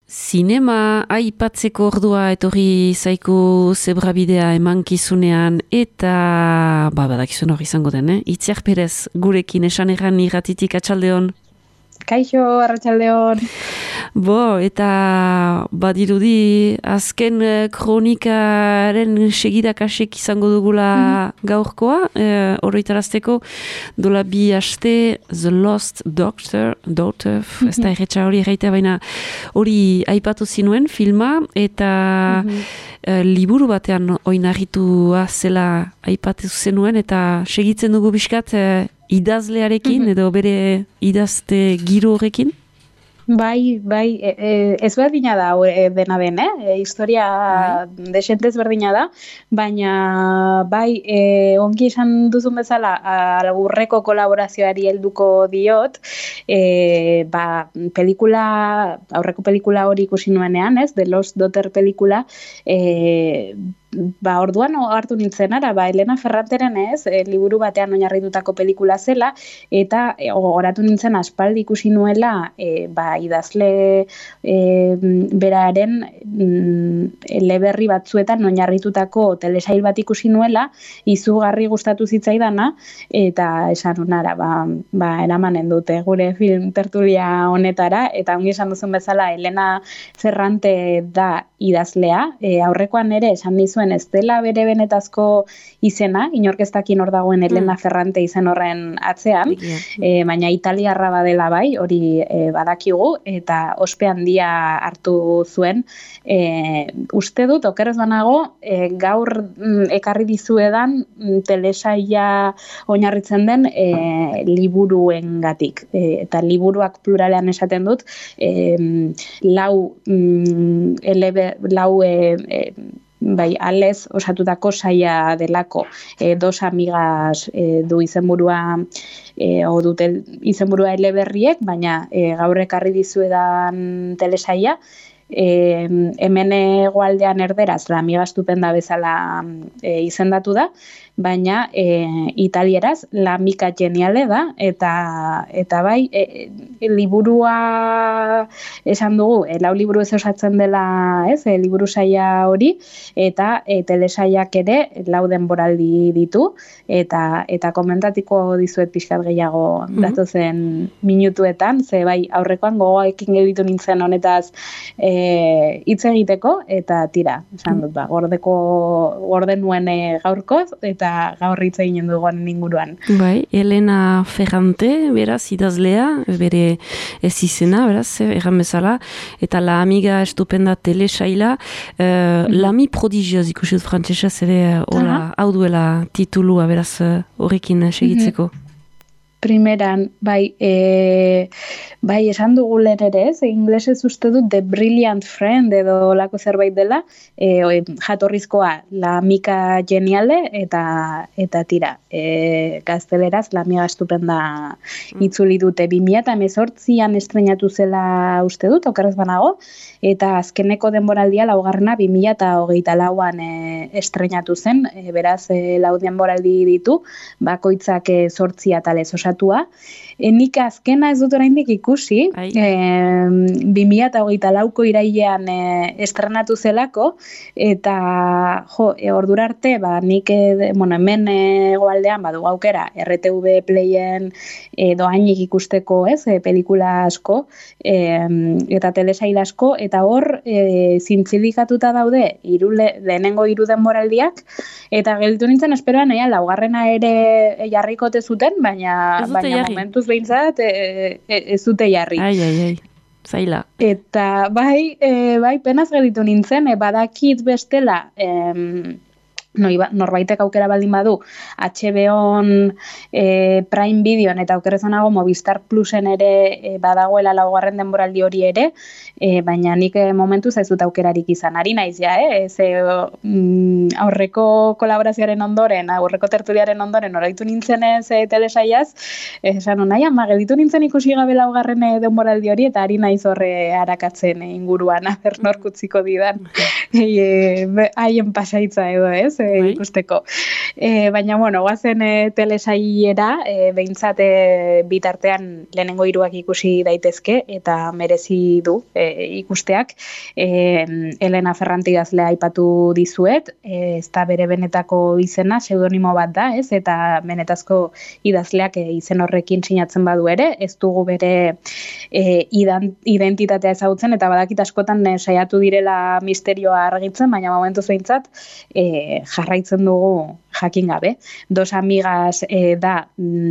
Zinema aipatzeko ordua etorri zaiko zebrabidea emankizunean eta badakizun hori izango den, Itziar Perez gurekin esan erran irratitik atxaldeon. Kaixo, arratsaldeon. Eta badirudi azken kronikaren segidakasek izango dugula gaurkoa, oroitarazteko dola 2 aste The Lost Daughter, ez da erretxa hori erraitea, baina hori aipatu zinuen filma, eta liburu batean oinarritua zela aipatu zenuen, eta segitzen dugu bizkat idazlearekin edo bere idazte giro horrekin? Bai, ez berdina da dena den, historia desentez berdina da, baina bai, ongi esan duzun bezala, aurreko kolaborazioari helduko diot, aurreko pelikula hori ikusi nuenean, The Lost Daughter pelikula, orduan hartu nintzen ara, Elena Ferranteren liburu batean oinarritutako pelikula zela, eta oratu nintzen aspaldi ikusi nuela, idazle beraren eleberri batzuetan oinarritutako telesail bat ikusi nuela, izugarri gustatu zitzaidana, eta esan unara, eramanen dute gure film tertulia honetara, eta ongi esan duzun bezala, Elena Ferrante da idazlea, aurrekoan ere esan nizuen ez dela bere benetazko izena, inork ez dakin hor dagoen Elena Ferrante izen horren atzean, baina italiarra badela bai, hori badakigu, eta ospe handia hartu zuen. Uste dut, okerrez banago, gaur ekarri dizuedan telesaila oinarritzen den liburuengatik. Eta liburuak pluralean esaten dut, lau alez osatutako saia delako, dos amigas du izenburua, dute izenburua eleberriek, baina gaur ekarri dizuedan telesaia, hemen hegoaldean erderaz, La amiga estupenda bezala izendatu da, baina italieraz La amica geniale da, eta bai, liburua esan dugu, lau liburu ez osatzen dela, liburu saia hori, eta telesaiak ere lau denboraldi ditu, eta komentatiko dizuet pixkat gehiago datozen minutuetan, ze bai, aurrekoan gogoekin gelditu nintzen honetaz hitz egiteko, eta tira, esan dut, gorde nuen gaurkoz, eta gaur hitz eginen dugun inguruan. Bai, Elena Ferrante, beraz, idazlea, bere ez izena, beraz, erran bezala, eta La amiga estupenda telesaila, L'ami prodigioz ikusi dut frantsesez ere, hau duela titulua, beraz, horrekin segitzeko. Primeran, bai, esan dugu lehen ere inglesez uste dut The Brilliant Friend edo lako zerbait dela, jatorrizkoa La amica geniale eta tira, gazteleraz La amiga estupenda itzuli dute 2018an estrenatu zela uste dut, okerrez banago, eta azkeneko denboraldia laugarrena 2024an estrenatu zen, beraz lau denboraldi ditu, bakoitzak 8 atalez osatua. Nik azkena ez dut oraindik ikusi, 2024ko irailean estrenatu zelako, eta ordura arte, nik hemen hegoaldean badu aukera, RTV Playen doainik ikusteko, pelikula asko, eta telesail asko, eta hor zintzilikatuta daude lehenengo 3 denboraldiak, eta gelditu nintzen esperoan, laugarrena ere jarrikote zuten, baina momentuz behintzat ez dute jarri. Zaila. Eta bai, penaz gelditu nintzen, badakit bestela, norbaitek aukera baldin badu HBO Prime Videon eta aukerrezanago Movistar Plusen ere badagoela laugarren denboraldi hori ere, baina nik momentuz ez dut aukerarik izan. Ari naiz aurreko kolaborazioaren ondoren, aurreko tertuliaren ondoren oraitu nintzen telesaiaz, esan nahi, gelditu nintzen ikusi gabe laugarren denboraldi hori, eta ari naiz horre arakatzen inguruan, norkutziko didan. haien pasaitza edo, ez, ikusteko. Baina, bueno, guazen telesaiera, behintzat bitartean lehenengo hiruak ikusi daitezke, eta merezi du ikusteak. Elena Ferrante idazlea aipatu dizuet, ez da bere benetako izena, pseudonimo bat da, ez, eta benetazko idazleak izen horrekin sinatzen badu ere, ez dugu bere identitatea ezagutzen, eta badakit askotan saiatu direla misterioa argitzen, baina momentuz behintzat jarraitzen dugu jakin gabe. Dos amigas da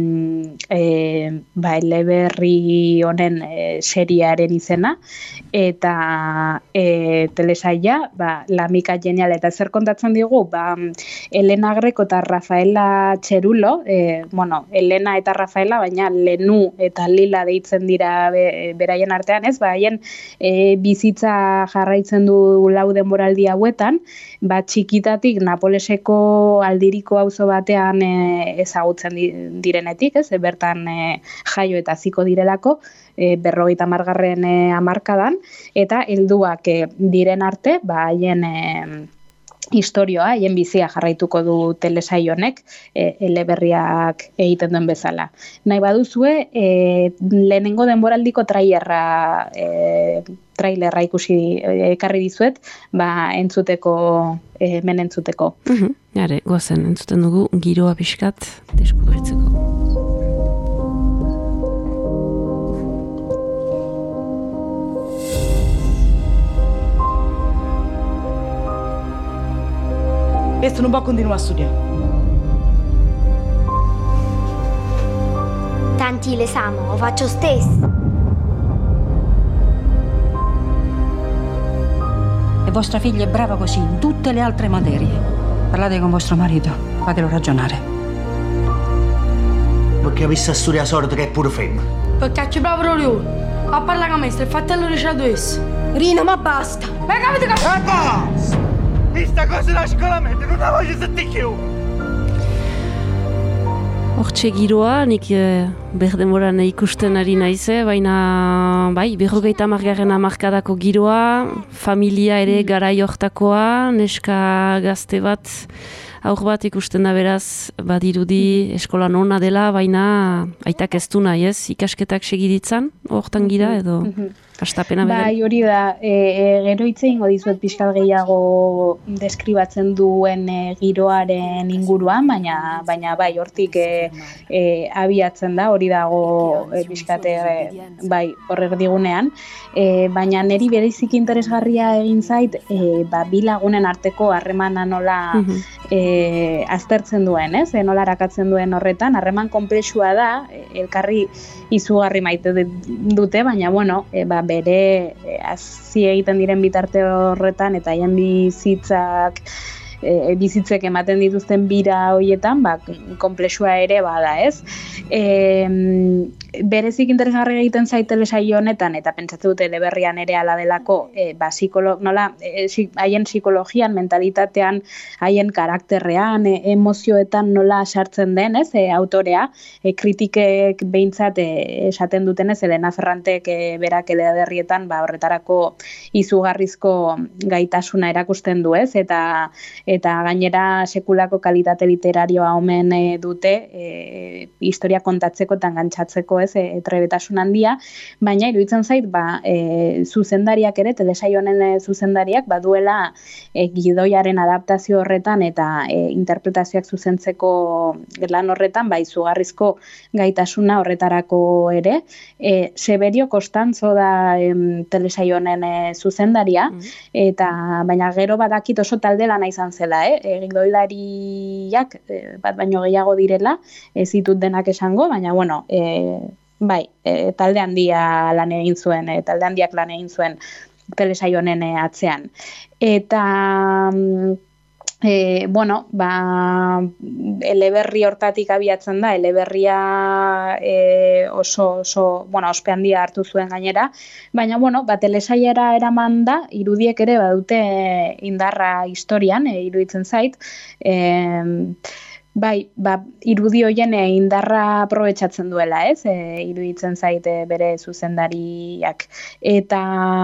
eleberri honen seriaren izena, eta telesaia, La Mica Genial, eta zer kontatzen digu, Elena Greco eta Rafaela Txerulo, Elena eta Rafaela, baina Lenu eta Lila deitzen dira beraien artean, ez, haien bizitza jarraitzen du lau denboraldi hauetan, txikitatik Napoleseko aldiriko auzo batean ezagutzen direnetik, ez, bertan jaio eta haziko direlako, 50. hamarkadan, eta helduak diren arte, haien historioa, haien bizia jarraituko du telesail honek, eleberriak egiten duen bezala. Nahi baduzue, lehenengo denboraldiko trailerra ikusi ekarri dizuet, entzuteko, hemen entzuteko. Jare, goazen, entzuten dugu, giroa pixkat deskubritzeko. Questo non può continuare a studiare. Tanti l'esame, lo faccio stesso. E vostra figlia è brava così in tutte le altre materie. Parlate con vostro marito, fatelo ragionare. Perché avesse a studiare sordo che è pure femmina? Perché c'è proprio lui. A parlare con me, il fratello Ricciardo esse. Rino, ma basta. Ma capite che... Basta! Questa cosa la scolamento, non la voglio sentire più! Hortxe giroa, nik berdemoran ikusten ari naize, baina 50. hamarkadako giroa, familia ere garai hortakoa, neska gazte bat, aur bat ikusten da beraz, badirudi eskolan ona dela, baina aitak ez du nahi, ez? Ikasketak segiditzan, hortan gira edo... Astapena beren. Hori da, gero hitz egingo dizuet pixkat gehiago deskribatzen duen giroaren inguruan, baina hortik abiatzen da, hori dago pixkat hor erdigunean, baina niri bereiziki interesgarria egin zait, bi lagunen arteko harremana nola aztertzen duen, ez? Nola arakatzen duen horretan, harreman konplexua da, elkarri izugarri maite dute, baina bere hazi egiten diren bitarte horretan eta haien bizitzek ematen dituzten bira horietan, konplexua ere bada, ez? Berezik interesgarri egiten zait telesaio honetan, eta pentsatzen dute eleberrian ere ala delako, haien psikologian, mentalitatean, haien karakterrean, emozioetan nola sartzen den, ez, autorea, kritikek behintzat esaten dutenez, Elena Ferrantek berak eleberrietan, horretarako izugarrizko gaitasuna erakusten du, ez, eta gainera sekulako kalitate literarioa omen dute, historia kontatzeko eta gantzatzeko, ez, trebetasun handia, baina iruditzen zait, zuzendariak ere, telesaio honen zuzendariak, baduela gidoiaren adaptazio horretan eta interpretazioak zuzentzeko lan horretan, izugarrizko gaitasuna horretarako ere. Severio Costanzo da telesaio honen zuzendaria, eta baina gero badakit oso talde lana izan zela, gidoilariak bat baino gehiago direla, ez ditut denak esango, baina talde handia lan egin zuen, talde handiak lan egin zuen telesaio honen atzean. Eta eleberri hortatik abiatzen da, eleberria oso ospe handia hartu zuen gainera, baina telesaiera eraman da, irudiek ere badute indarra historian, iruditzen zait, Bai, irudi hoien indarra aprobetxatzen duela, ez? Iruditzen zaite bere zuzendariak. Eta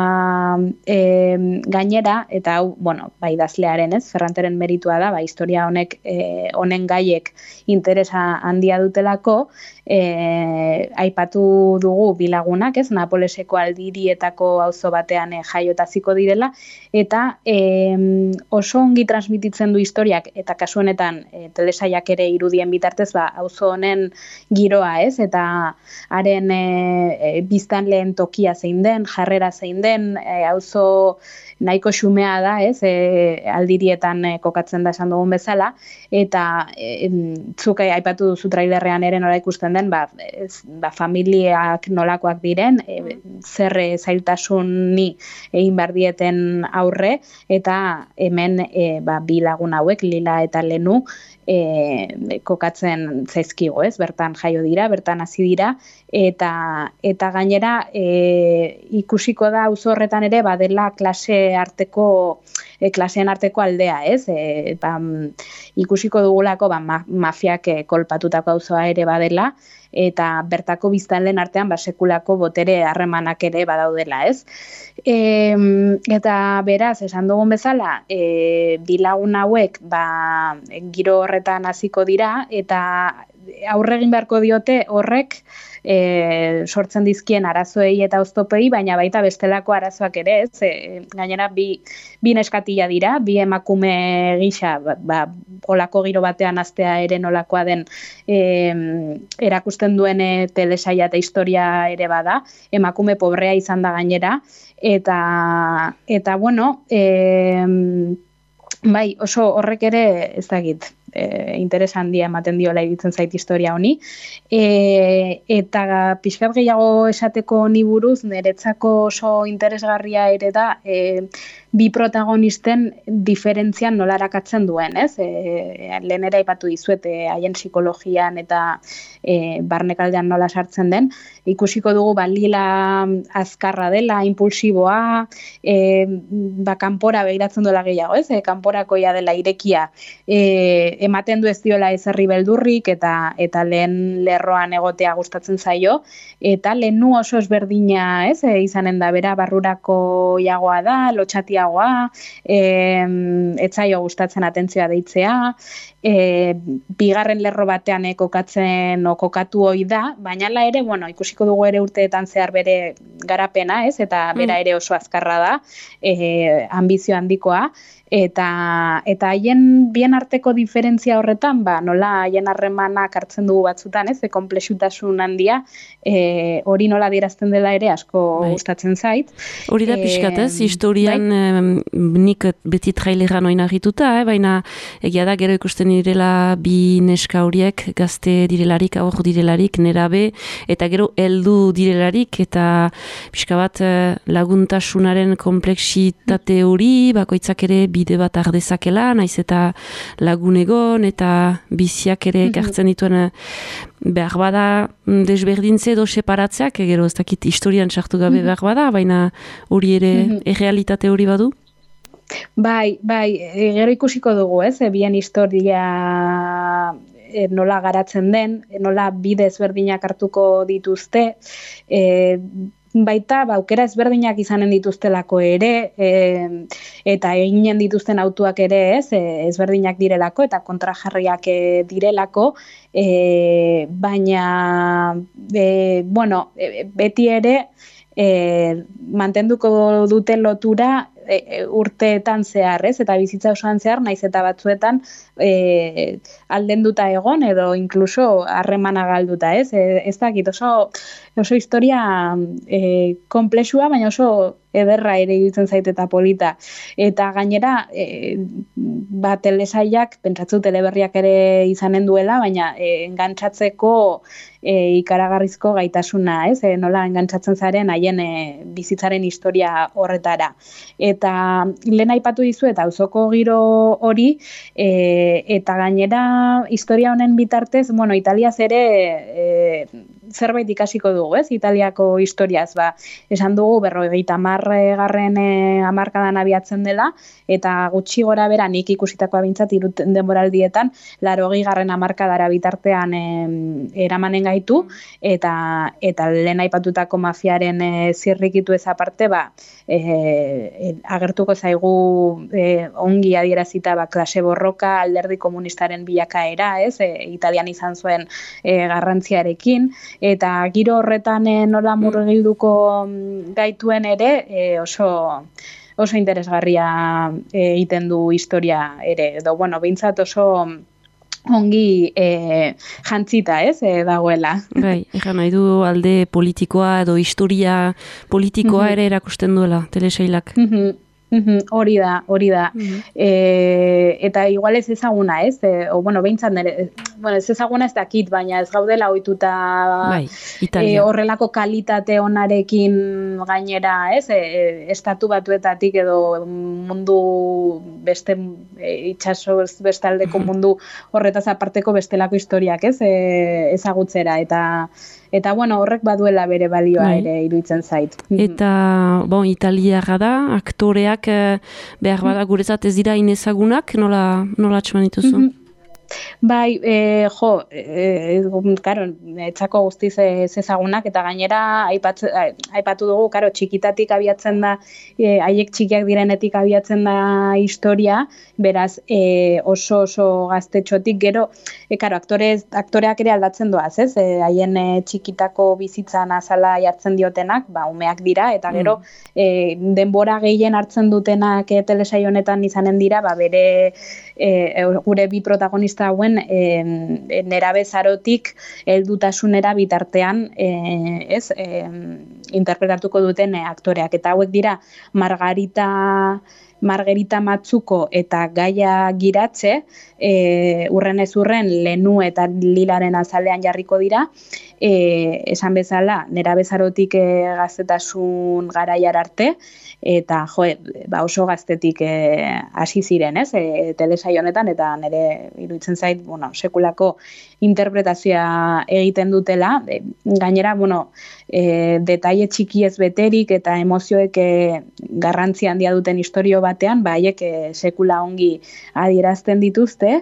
gainera, eta hau, bueno, idazlearen, ez? Ferranteren meritua da, historia honek, honen gaiek interesa handia dutelako, aipatu dugu bilagunak, ez? Napoleseko aldirietako auzo batean jaiotaziko direla, eta oso ongi transmititzen du historiak, eta kasu honetan telesaiak ere irudien bitartez, auzo honen giroa, ez? Eta haren biztanleen tokia zein den, jarrera zein den, auzo nahiko xumea da, ez? Aldirietan kokatzen da esan dugun bezala, eta zuk aipatu duzu trailerrean ere nola ikusten den, familiak nolakoak diren, zer zailtasuni egin behar dieten aurre, eta hemen bi lagun hauek, Lila eta Lenu, kokatzen zaizkigo, ez? Bertan jaio dira, bertan hasi dira, eta gainera ikusiko da auzo horretan ere badela klaseen arteko aldea, ez? Ikusiko dugulako mafiak kolpatutako auzoa ere badela, eta bertako biztanleen artean sekulako botere harremanak ere badaudela, ez? Eta beraz, esan dugun bezala, bilagun hauek giro horretan hasiko dira, eta aurregin beharko diote horrek sortzen dizkien arazoei eta oztopei, baina baita bestelako arazoak ere, ez? Gainera, bi neskatila dira, bi emakume gisa, olako giro batean hastea ere nolakoa den erakusten duen telesaia eta historia ere bada, emakume pobrea izan da gainera, eta bueno, oso horrek ere ez dakit, interes handia ematen diola iruditzen zait historia honi, eta pixkat gehiago esateko honi buruz, niretzako oso interesgarria ere da, bi protagonisten diferentzian nola arakatzen duen, ez? Lehen ere aipatu dizuet, haien psikologian eta barnekaldean nola sartzen den, ikusiko dugu Lila azkarra dela, impulsiboa, kanpora begiratzen duela gehiago, ez? Kanporakoia dela irekia, ematen du ez diola ezerri beldurrik, eta lehen lerroan egotea gustatzen zaio, eta Lenu oso ezberdina, ez? Izanen da, bera barrurako iagoa da, lotxatia etzaio gustatzen atentzioa deitzea, bigarren lerro batean kokatu hoi da, baina ere, ikusiko dugu ere urteetan zehar bere garapena, ez? Eta bera ere oso azkarra da, ambizio handikoa, eta haien bien arteko diferentzia horretan, nola haien harremanak hartzen dugu batzutan, ez? Konplexutasun handia, hori nola adierazten dela ere asko gustatzen zait. Hori da pixkat, ez? Historian nik beti traileran oinarrituta, baina egia da gero ikusten direla bi neska horiek, gazte direlarik, aur direlarik, nerabe, eta gero heldu direlarik, eta pixka bat laguntasunaren komplexitate hori, bakoitzak ere bide bat ardezakela, naiz eta lagun egon, eta biziak ere ekartzen dituen behar bada desberdintze edo separatzeak, gero ez dakit historian sartu gabe behar bada, baina hori ere errealitate hori badu? Bai, gero ikusiko dugu, ez? Bien historia nola garatzen den, nola bide ezberdinak hartuko dituzte, baita aukera ezberdinak izanen dituztelako ere, eta eginen dituzten autuak ere ezberdinak direlako eta kontrajarriak direlako, baina beti ere mantenduko duten lotura urteetan zehar, ez? Eta bizitza osoan zehar, naiz eta batzuetan aldenduta egon edo inkluso harremana galduta, ez? Ez dakit, oso historia konplexua, baina oso ederra ere iruditzen zait eta polita. Eta gainera, telesaiak, pentsatzu teleberriak ere izanen duela, baina engantzatzeko ikaragarrizko gaitasuna, ez? Nola engantzatzen zaren haien bizitzaren historia horretara. Eta lehen aipatu dizu eta auzoko giro hori, eta gainera historia honen bitartez, Italiaz ere zerbait ikasiko dugu, ez? Italiako historiaz, esan dugu 50. Hamarkadan abiatzen dela, eta gutxi gora bera nik ikusitakoa bintzat denboraldietan 80. hamarkadara bitartean eramanen gaitu, eta lehen aipatutako mafiaren zirrikitu ez aparte, agertuko zaigu ongi adierazita klase borroka, alderdi komunistaren bilakaera, ez? Italian izan zuen garrantziarekin, eta giro horretan nola murgilduko gaituen ere oso interesgarria egiten du historia ere, edo, behintzat oso ongi jantzita, ez, dagoela. Bai, egan nahi du alde politikoa edo historia politikoa ere erakusten duela, telesailak. Hori da. Eta igual ez ezaguna, ez? Behintzat nire, ez ezaguna ez dakit, baina ez gaudela ohituta horrelako kalitate onarekin gainera, ez? Estatu Batuetatik edo mundu beste itxaso bestaldeko mundu horretaz aparteko bestelako historiak, ez? Ezagutzera eta horrek baduela bere balioa ere iruditzen zait. Eta, italiarra da, aktoreak behar bada guretzat ez dira inezagunak, nola atxeman dituzu? Bai, etzako guztiz ezagunak, eta gainera aipatu dugu, txikitatik abiatzen da, haiek txikiak direnetik abiatzen da historia, beraz oso gaztetxotik, gero, aktoreak ere aldatzen doaz, ez? Haien txikitako bizitzan azala jartzen diotenak, umeak dira, eta gero denbora gehien hartzen dutenak telesail honetan izanen dira, bere gure bi protagonista hauen nerabezarotik heldutasunera bitartean interpretatuko duten aktoreak. Eta hauek dira Margarita Matsuko eta Gaia Giratze, urren ez urren Lenu eta Lilaren azalean jarriko dira, esan bezala nerabezarotik gaztetasun garaiar arte, eta oso gaztetik hasi ziren, ez? Telesail honetan, eta nire iruditzen zait, sekulako interpretazioa egiten dutela, gainera, detaile txiki ez beterik eta emozioek garrantzi handia duten istorio batean, haiek sekula ongi adierazten dituzte,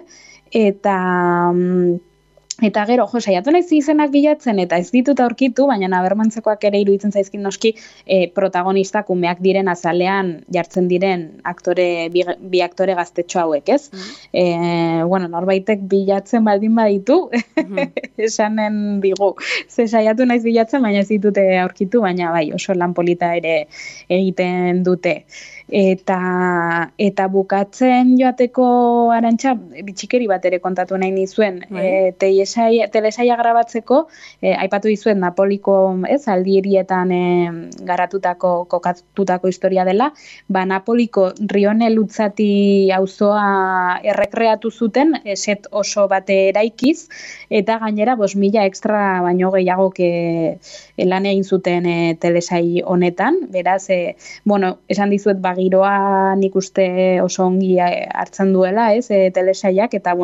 eta gero, saiatu naiz izenak bilatzen, eta ez ditut aurkitu, baina nabermantzekoak ere iruditzen zaizkin noski protagonistak umeak diren azalean jartzen diren bi aktore gaztetxo hauek, ez? Norbaitek bilatzen baldin baditu, esanen digu, saiatu naiz bilatzen, baina ez ditute aurkitu, baina bai, oso lan polita ere egiten dute. Eta bukatzen joateko Arantxa, bitxikeri bat ere kontatu nahi nizuen, telesaia grabatzeko, aipatu dizuet Napoliko aldierietan kokatutako historia dela, Napoliko Rione Luzzati auzoa errekreatu zuten, set oso bate eraikiz, eta gainera 5.000 extra baino gehiagok lan egin zuten telesai honetan, beraz, esan dizuet giroa nik uste oso ongi hartzen duela, telesaiak, eta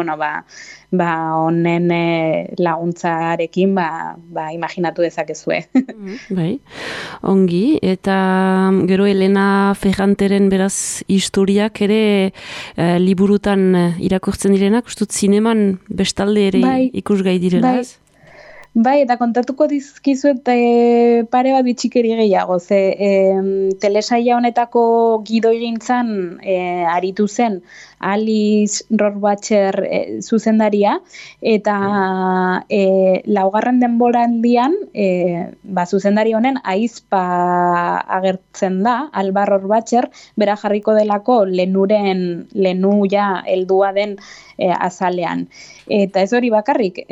honen laguntzarekin imaginatu dezakezue. Bai, ongi, eta gero Elena Ferranteren beraz historiak ere liburutan irakurtzen direnak, ustut zineman bestalde ere ikusgai direla, ez? Bai, eta kontatuko dizkizuet pare bat bitxikeri gehiago, telesaia honetako gidoigintzan aritu zen Alice Rohrwacher zuzendaria, eta laugarren denboraldian zuzendari honen aizpa agertzen da, Alba Rohrwacher, bera jarriko delako Lenu ja heldua den azalean. Eta ez hori bakarrik,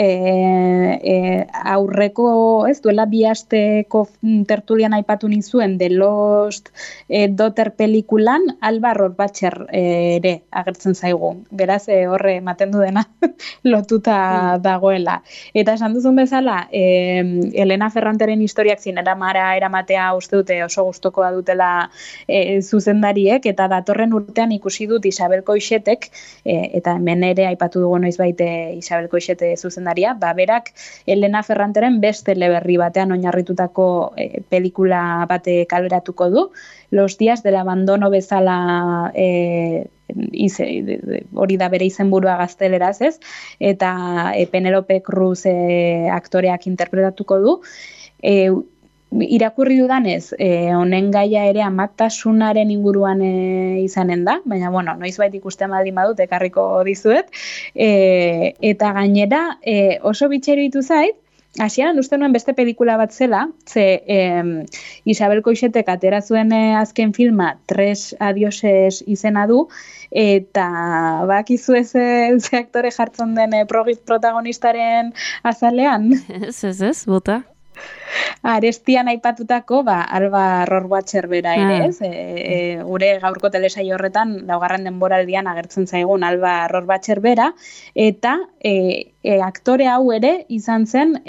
aurreko, duela 2 asteko tertulian aipatu nizuen The Lost Daughter pelikulan Alba Rohrwacher ere agertzen zaigu. Beraz, horre ematen du dena lotuta dagoela. Eta esan duzun bezala, Elena Ferranteren historiak zineramara eramatea uste dute oso gustukoa dutela zuzendariek, eta datorren urtean ikusi dut Isabel Coixetek, eta hemen ere aipatu dugu noizbait Isabel Coixete zuzendaria, berak Elena Elena Ferranteren beste eleberri batean oinarritutako pelikula bate kaleratuko du, Los días del abandono bezala hori da bere izenburua gazteleraz, ez? Eta Penelope Cruz aktoreak interpretatuko du. Irakurri dudanez, honen gaia ere amatasunaren inguruan izanen da, baina, bueno, noizbait ikusten baldin badut, ekarriko dizuet. Eta gainera, oso bitxero ditu zait, hasieran uste nuen beste pelikula bat zela, ze Isabel Coixetek atera zuen azken filma, Tres adioses izena du, eta bakizu ze aktore jartzen den protagonistaren azalean. Ez, bota. Arestian aipatutako, Alba Rohrwacher bera ere, ez? Gure gaurko telesaio horretan, laugarren denboraldian agertzen zaigun Alba Rohrwacher bera, eta aktore hau ere izan zen,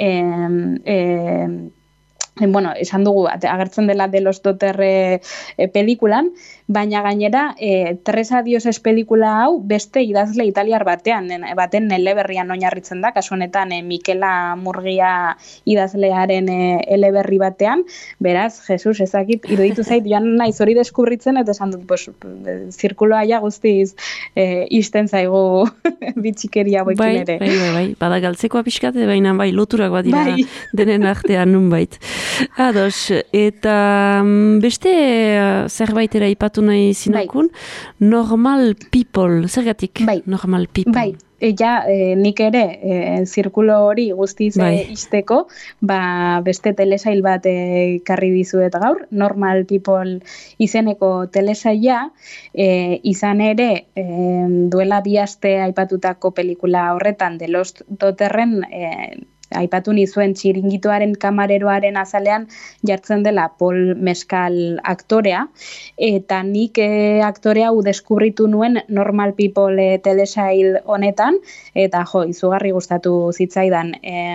bueno, esan dugu, agertzen dela de los Dotter pelikulan, baina gainera, Tres adioses pelikula hau beste idazle italiar baten eleberrian oinarritzen da, kasu honetan Mikela Murgia idazlearen eleberri batean, beraz, Jesus, ezakit, iruditu zait, joan naiz hori deskubritzen, eta esan dut, zirkuloa ja guztiz isten zaigu bitxikeria boikin ere. Bai, bada galtzekoa pixkate, baina bai, loturak bat dira denen artean nunbait. Ados, eta beste zerbaitera ipatu nahi zinakun, Normal People, zergatik Normal People? Bai, nik ere zirkulo hori guztiz izteko, beste telesail bat karri dizuet gaur, Normal People izeneko telesaila, izan ere duela 2 aste aipatutako pelikula horretan, de los Dotterren aipatu nizuen txiringitoaren kamareroaren azalean jartzen dela Paul Mescal aktorea, eta nik aktore hau deskubritu nuen Normal People telesail honetan, eta izugarri gustatu zitzaidan.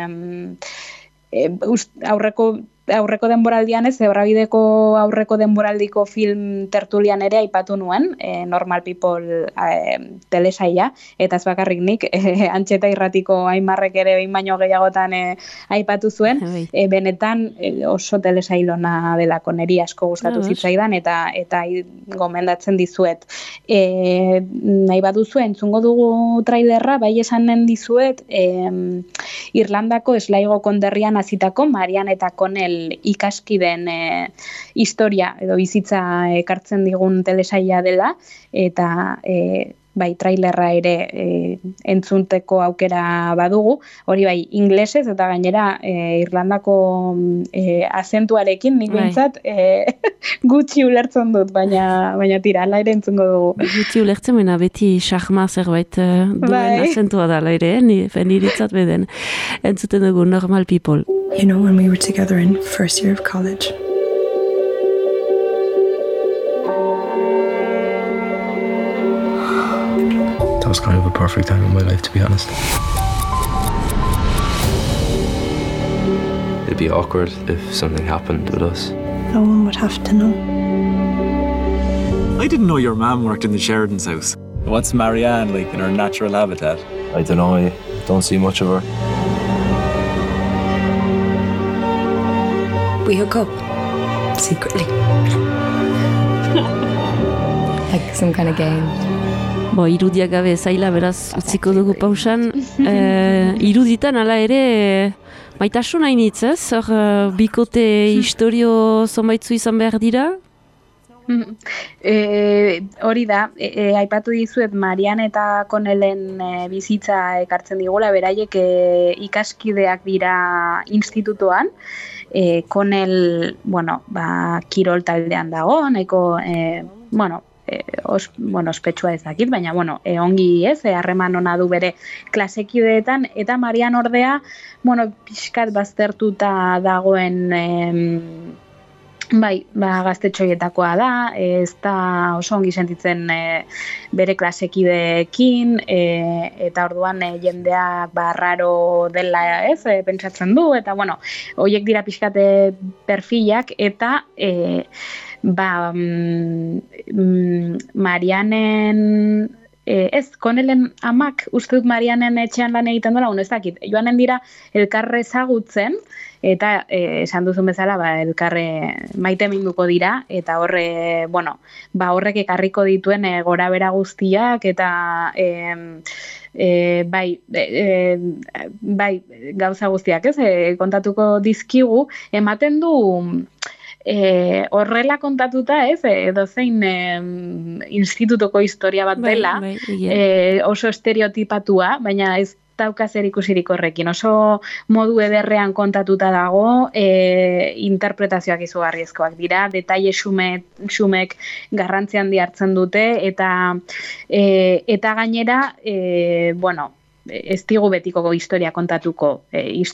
Aurreko denboraldian ez, Zebrabideko aurreko denboraldiko film tertulian ere aipatu nuen, Normal People telesaila, eta ez bakarrik nik, Antxeta Irratiko Aimarrek ere behin baino gehiagotan aipatu zuen, benetan oso telesailona delako, niri asko gustatu zitzaidan, eta gomendatzen dizuet. Nahi baduzu, entzungo dugu trailerra, bai esanen dizuet, Irlandako Sligo konderrian hazitako Marian eta Connell ikaskiden historia edo bizitza ekartzen digun telesaila dela, eta trailerra ere entzunteko aukera badugu, hori bai inglesez eta gainera Irlandako azentuarekin nik behintzat gutxi ulertzen dut, baina tira, ala ere entzungo dugu. Gutxi ulertzen mena beti xahma zerbait duen azentua da, ala ere, niritzat beden. Entzuten dugu Normal People. You know, when we were together in first year of college, that was kind of a perfect time in my life, to be honest. It'd be awkward if something happened with us. No one would have to know. I didn't know your mom worked in the Sheridan's house. What's Marianne like in her natural habitat? I don't know, I don't see much of her. We hook up secretly. Like some kind of game. Irudiak gabe zaila, beraz, utziko dugu pausan. Iruditan, ala ere, maitasuna hainitz, ez? Bikote historio zonbaitzu izan behar dira? Hori da, aipatu dizuet Marian eta Connellen bizitza ekartzen digula, beraiek ikaskideak dira institutoan, Connell, kirol taldean dago, nahiko, ospetsua ezakit, baina, ongi ez, harreman ona du bere klasekideetan, eta Marian ordea, pixkat baztertuta dagoen gaztetxoietakoa da, ez da oso ongi sentitzen bere klasekideekin, eta orduan jendeak raro dela ez, pentsatzen du, eta horiek dira pixkate perfilak, eta Marianen ez, Konelen amak uste dut Marianen etxean lan egiten dola, ez dakit, joanen dira elkarre ezagutzen, eta esan duzun bezala, elkarre maite minduko dira, eta horre, horrek ekarriko dituen gora bera guztiak, eta bai, gauza guztiak, ez, kontatuko dizkigu, ematen du horrela kontatuta, ez, dozein institutuko historia bat dela, oso estereotipatua, baina ez dauka zer ikusirik horrekin. Oso modu ederrean kontatuta dago, interpretazioak izugarrizkoak dira, detaile xumek garrantzi handi hartzen dute, eta gainera, ez digu betiko historia kontatuko.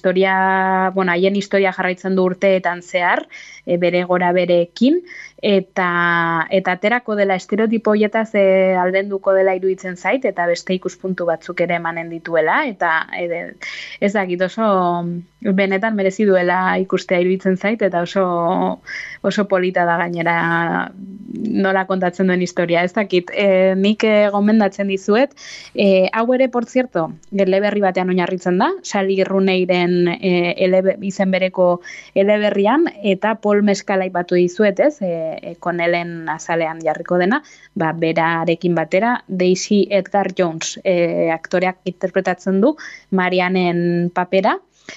Haien historia jarraitzen du urteetan zehar, bere gora bereekin, eta aterako dela estereotipo horietaz aldenduko dela iruditzen zait, eta beste ikuspuntu batzuk ere emanen dituela, eta ez dakit oso benetan merezi duela ikustea iruditzen zait, eta oso polita da gainera nola kontatzen duen historia. Ez dakit, nik gomendatzen dizuet, hau ere, por cierto, eleberri batean oinarritzen da, Sally Rooneyren izen bereko eleberrian, eta Paul Mescal aipatu dizuet, ez, Konelen azalean jarriko dena, berarekin batera, Daisy Edgar Jones aktoreak interpretatzen du Marianen papera,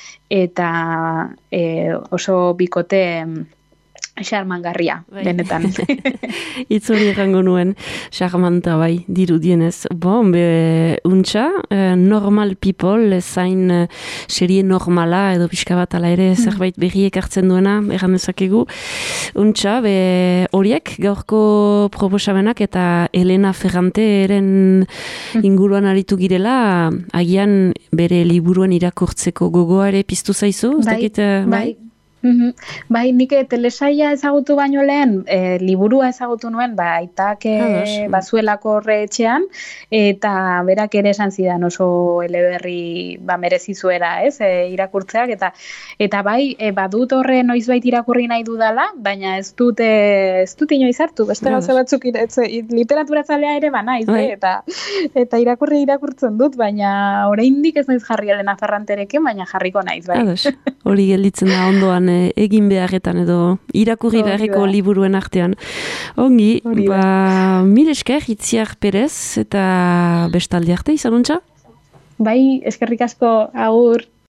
eta oso bikote xarmangarria, benetan. Itzuri egango nuen, xarmanta bai, dirudienez. Untxa, normal people, zain serie normala, edo pixka bat ala ere zerbait berriek hartzen duena, egan dezakegu. Untxa, horiek gaurko proposamenak eta Elena Ferranteren inguruan aritu girela, agian bere liburuen irakurtzeko gogoa ere piztu zaizu? Bai. Bai, nik telesaia ezagutu baino lehen, liburua ezagutu nuen, aitak bazuelako horre etxean, eta berak ere esan zidan oso eleberri merezi zuela, ez, irakurtzeak, eta bai, badut horre noizbait irakurri nahi dudala, baina ez dut inoiz hartu, beste gauza batzuk literaturazalea ere banaiz, eta irakurtzen dut, baina oraindik ez naiz jarri Elena Ferranterekin, baina jarriko naiz, bai. Hori gelditzen da ondoan egin beharretan edo irakurri beharreko liburuen artean. Ongi, mil esker, Itziar Perez, eta bestaldi arte, izanuntza? Bai, eskerrik asko, agur.